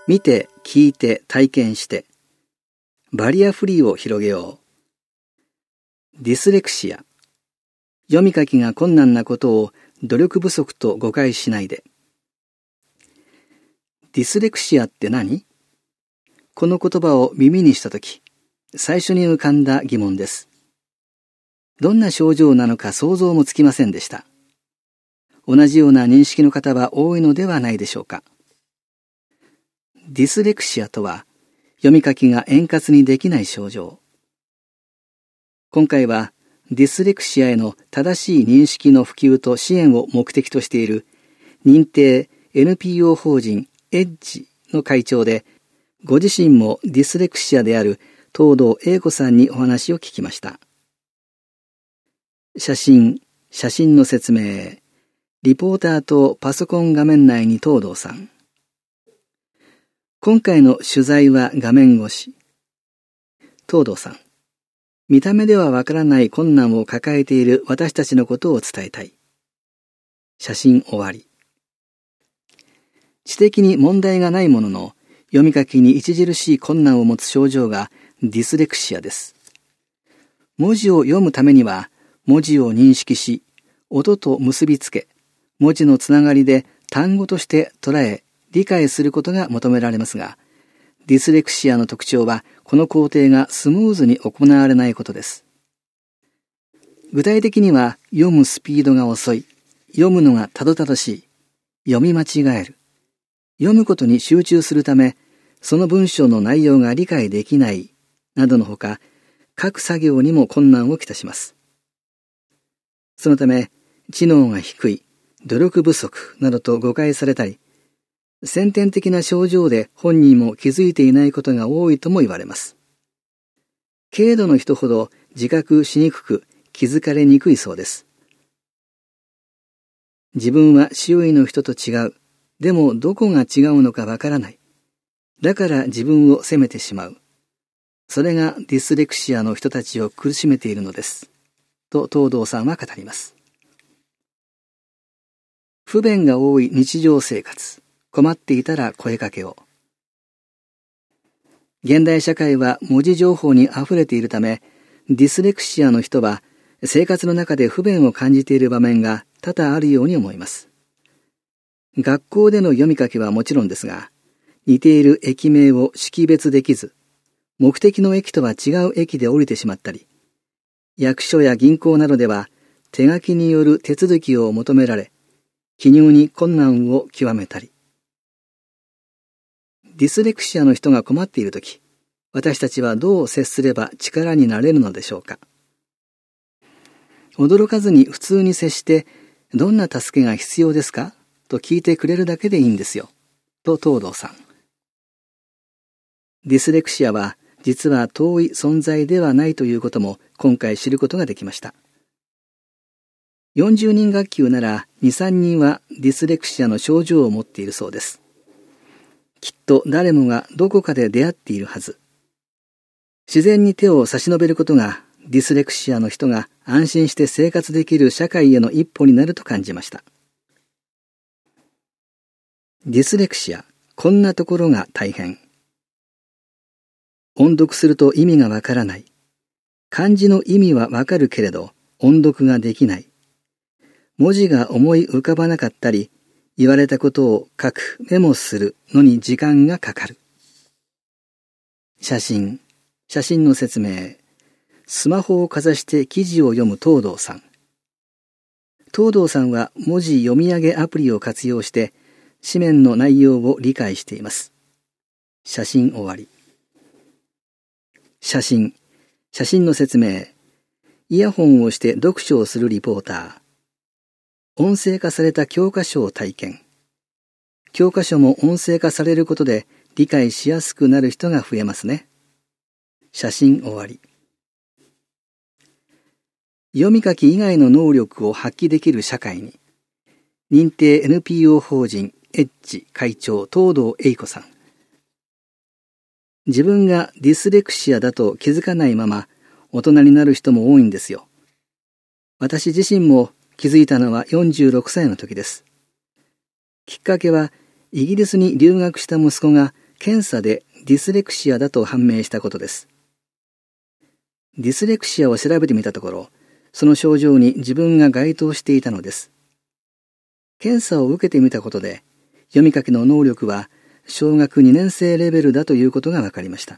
見て、聞いて、体験して、バリアフリーを広げよう。ディスレクシア。読み書きが困難なことを努力不足と誤解しないで。ディスレクシアって何？この言葉を耳にしたとき、最初に浮かんだ疑問です。どんな症状なのか想像もつきませんでした。同じような認識の方は多いのではないでしょうか。ディスレクシアとは、読み書きが円滑にできない症状。今回は、ディスレクシアへの正しい認識の普及と支援を目的としている、認定 NPO 法人エッジの会長で、ご自身もディスレクシアである東堂英子さんにお話を聞きました。写真の説明、リポーターとパソコン画面内に東堂さん。今回の取材は画面越し。東堂さん。見た目ではわからない困難を抱えている私たちのことを伝えたい。写真終わり。知的に問題がないものの、読み書きに著しい困難を持つ症状がディスレクシアです。文字を読むためには、文字を認識し、音と結びつけ、文字のつながりで単語として捉え、理解することが求められますが、ディスレクシアの特徴は、この工程がスムーズに行われないことです。具体的には、読むスピードが遅い、読むのがたどたどしい、読み間違える、読むことに集中するため、その文章の内容が理解できない、などのほか、書く作業にも困難をきたします。そのため、知能が低い、努力不足などと誤解されたり、先天的な症状で本人も気づいていないことが多いとも言われます。軽度の人ほど自覚しにくく気づかれにくいそうです。自分は周囲の人と違う。でもどこが違うのかわからない。だから自分を責めてしまう。それがディスレクシアの人たちを苦しめているのです。と東堂さんは語ります。不便が多い日常生活。困っていたら声かけを。現代社会は文字情報に溢れているため、ディスレクシアの人は生活の中で不便を感じている場面が多々あるように思います。学校での読み書きはもちろんですが、似ている駅名を識別できず、目的の駅とは違う駅で降りてしまったり、役所や銀行などでは手書きによる手続きを求められ、記入に困難を極めたり、ディスレクシアの人が困っているとき、私たちはどう接すれば力になれるのでしょうか。驚かずに普通に接して、どんな助けが必要ですかと聞いてくれるだけでいいんですよ。と東堂さん。ディスレクシアは実は遠い存在ではないということも今回知ることができました。40人学級なら2、3人はディスレクシアの症状を持っているそうです。きっと誰もがどこかで出会っているはず。自然に手を差し伸べることがディスレクシアの人が安心して生活できる社会への一歩になると感じました。ディスレクシア、こんなところが大変。音読すると意味がわからない。漢字の意味はわかるけれど音読ができない。文字が思い浮かばなかったり、言われたことを書く、メモするのに時間がかかる。写真の説明。スマホをかざして記事を読む東堂さん。東堂さんは文字読み上げアプリを活用して紙面の内容を理解しています。写真終わり。写真の説明。イヤホンをして読書をするリポーター。音声化された教科書を体験。教科書も音声化されることで理解しやすくなる人が増えますね。写真終わり。読み書き以外の能力を発揮できる社会に、認定 NPO 法人エッジ会長東堂英子さん。自分がディスレクシアだと気づかないまま大人になる人も多いんですよ。私自身も気づいたのは46歳の時です。きっかけはイギリスに留学した息子が検査でディスレクシアだと判明したことです。ディスレクシアを調べてみたところ、その症状に自分が該当していたのです。検査を受けてみたことで、読み書きの能力は小学2年生レベルだということが分かりました。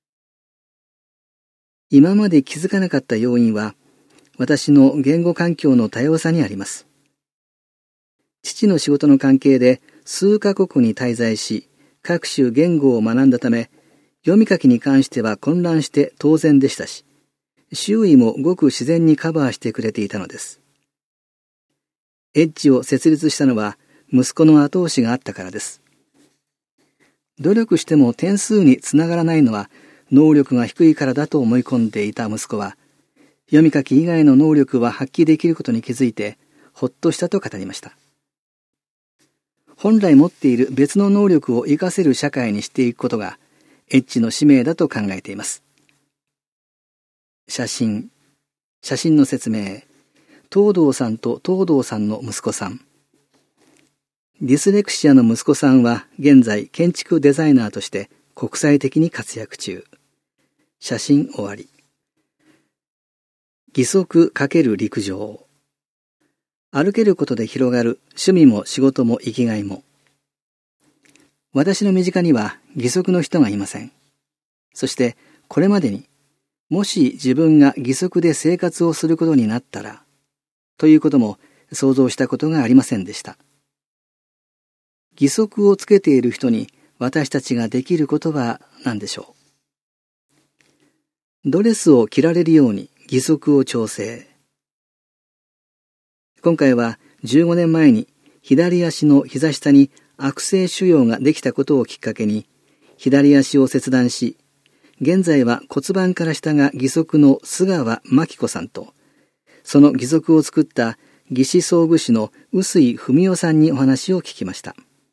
今まで気づかなかった要因は、私の言語環境の多様さにあります。父の仕事の関係で数カ国に滞在し、各種言語を学んだため、読み書きに関しては混乱して当然でしたし、周囲もごく自然にカバーしてくれていたのです。エッジを設立したのは息子の後押しがあったからです。努力しても点数につながらないのは能力が低いからだと思い込んでいた息子は、読み書き以外の能力は発揮できることに気づいて、ほっとしたと語りました。本来持っている別の能力を活かせる社会にしていくことが、エッジの使命だと考えています。写真の説明。東堂さんと東堂さんの息子さん。ディスレクシアの息子さんは現在建築デザイナーとして国際的に活躍中。写真終わり。義足×陸上。歩けることで広がる趣味も仕事も生きがいも。私の身近には義足の人がいません。そしてこれまでに、もし自分が義足で生活をすることになったら、ということも想像したことがありませんでした。義足をつけている人に私たちができることは何でしょう。ドレスを着られるように義足を調整。今回は15年前に左足の膝下に悪性腫瘍ができたことをきっかけに、左足を切断し、現在は骨盤から下が義足の須川真紀子さんと、その義足を作った義肢装具士の臼井文夫さんにお話を聞きました。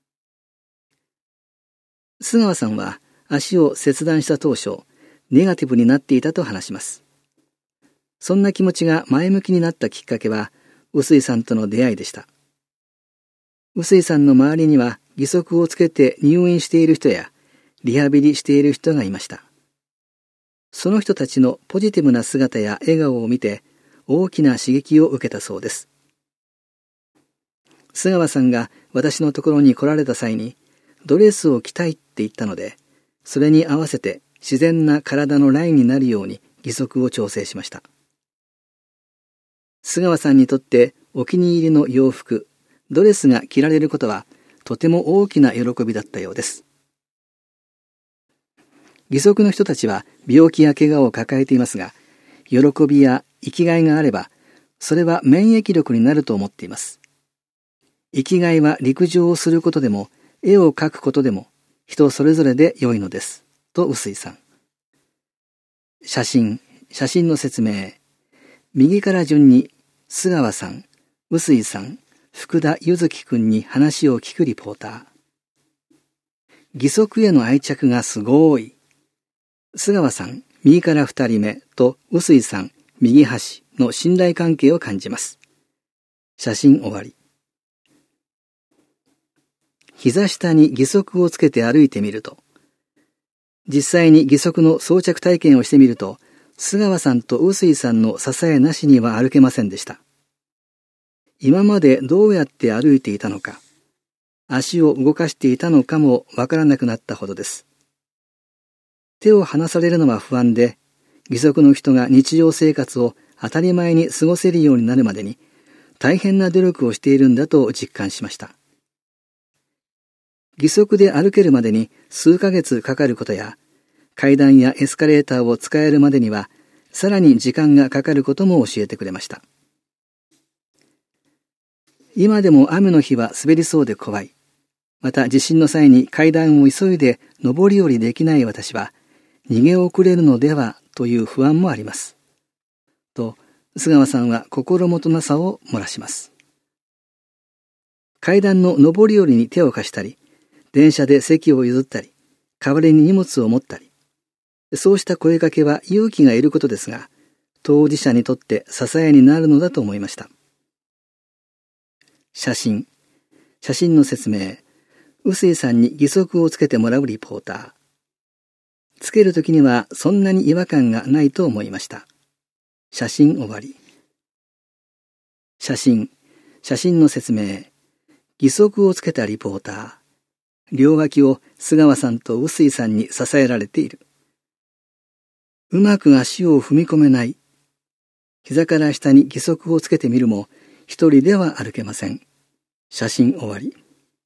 須川さんは足を切断した当初、ネガティブになっていたと話します。そんな気持ちが前向きになったきっかけは、臼井さんとの出会いでした。臼井さんの周りには義足をつけて入院している人や、リハビリしている人がいました。その人たちのポジティブな姿や笑顔を見て大きな刺激を受けたそうです。須川さんが私のところに来られた際にドレスを着たいって言ったので、それに合わせて自然な体のラインになるように義足を調整しました。須川さんにとってお気に入りの洋服、ドレスが着られることはとても大きな喜びだったようです。義足の人たちは病気や怪我を抱えていますが、喜びや生きがいがあれば、それは免疫力になると思っています。生きがいは陸上をすることでも、絵を描くことでも、人それぞれで良いのです。と臼井さん。写真の説明。右から順に、須川さん、臼井さん、福田ゆずきくんに話を聞くリポーター。義足への愛着がすごい。須川さん、右から2人目と臼井さん、右端の信頼関係を感じます。写真終わり。膝下に義足をつけて歩いてみると、実際に義足の装着体験をしてみると、須川さんと臼井さんの支えなしには歩けませんでした。今までどうやって歩いていたのか、足を動かしていたのかもわからなくなったほどです。手を離されるのは不安で、義足の人が日常生活を当たり前に過ごせるようになるまでに大変な努力をしているんだと実感しました。義足で歩けるまでに数ヶ月かかることや、階段やエスカレーターを使えるまでにはさらに時間がかかることも教えてくれました。今でも雨の日は滑りそうで怖い。また地震の際に階段を急いで上り下りできない私は、逃げ遅れるのではという不安もあります。と、須川さんは心もとなさを漏らします。階段の上り下りに手を貸したり、電車で席を譲ったり、代わりに荷物を持ったり、そうした声かけは勇気がいることですが、当事者にとって支えになるのだと思いました。写真の説明。 臼井さんに義足をつけてもらうリポーター。つけるときにはそんなに違和感がないと思いました。写真終わり。写真の説明。義足をつけたリポーター。両脇を須川さんと臼井さんに支えられている。うまく足を踏み込めない。膝から下に義足をつけてみるも、一人では歩けません。写真終わり。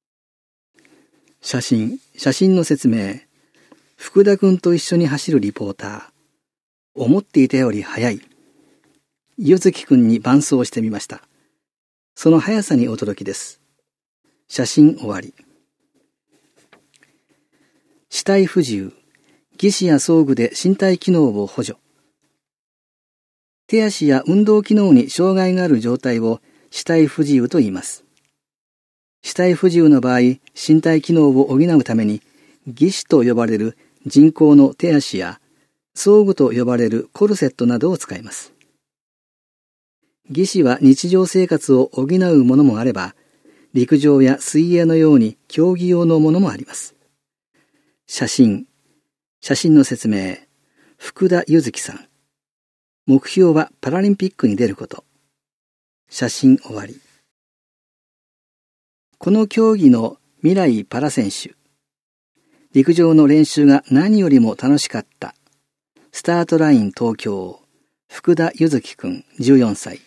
写真の説明。福田くんと一緒に走るリポーター。思っていたより速い。柚月くんに伴走してみました。その速さに驚きです。写真終わり。肢体不自由。義肢や装具で身体機能を補助。手足や運動機能に障害がある状態を肢体不自由と言います。肢体不自由の場合、身体機能を補うために、義肢と呼ばれる人工の手足や、装具と呼ばれるコルセットなどを使います。義肢は日常生活を補うものもあれば、陸上や水泳のように競技用のものもあります。写真の説明。福田柚月さん。目標はパラリンピックに出ること。写真終わり。この競技の未来パラ選手。陸上の練習が何よりも楽しかった。スタートライン東京。福田柚月くん14歳。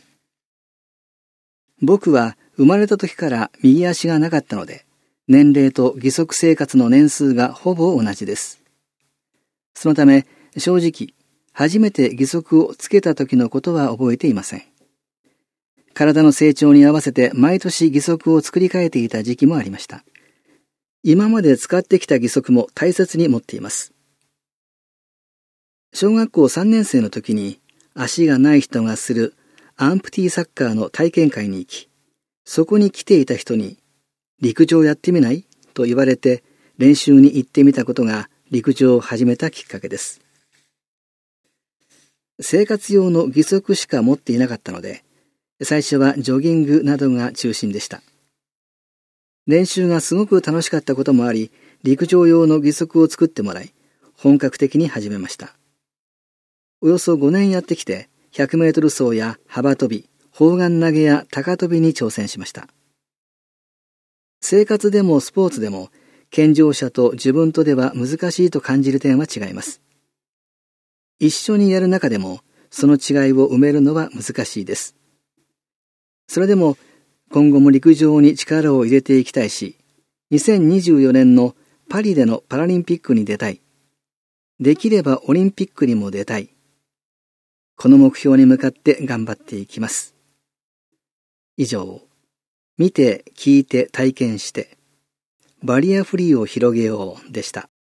僕は生まれた時から右足がなかったので、年齢と義足生活の年数がほぼ同じです。そのため、正直、初めて義足をつけた時のことは覚えていません。体の成長に合わせて毎年義足を作り変えていた時期もありました。今まで使ってきた義足も大切に持っています。小学校3年生の時に足がない人がするアンプティサッカーの体験会に行き、そこに来ていた人に陸上やってみないと言われて練習に行ってみたことが陸上を始めたきっかけです。生活用の義足しか持っていなかったので、最初はジョギングなどが中心でした。練習がすごく楽しかったこともあり、陸上用の義足を作ってもらい、本格的に始めました。およそ5年やってきて、100メートル走や幅跳び、砲丸投げや高跳びに挑戦しました。生活でもスポーツでも、健常者と自分とでは難しいと感じる点は違います。一緒にやる中でも、その違いを埋めるのは難しいです。それでも、今後も陸上に力を入れていきたいし、2024年のパリでのパラリンピックに出たい。できればオリンピックにも出たい。この目標に向かって頑張っていきます。以上、見て、聞いて、体験して、バリアフリーを広げようでした。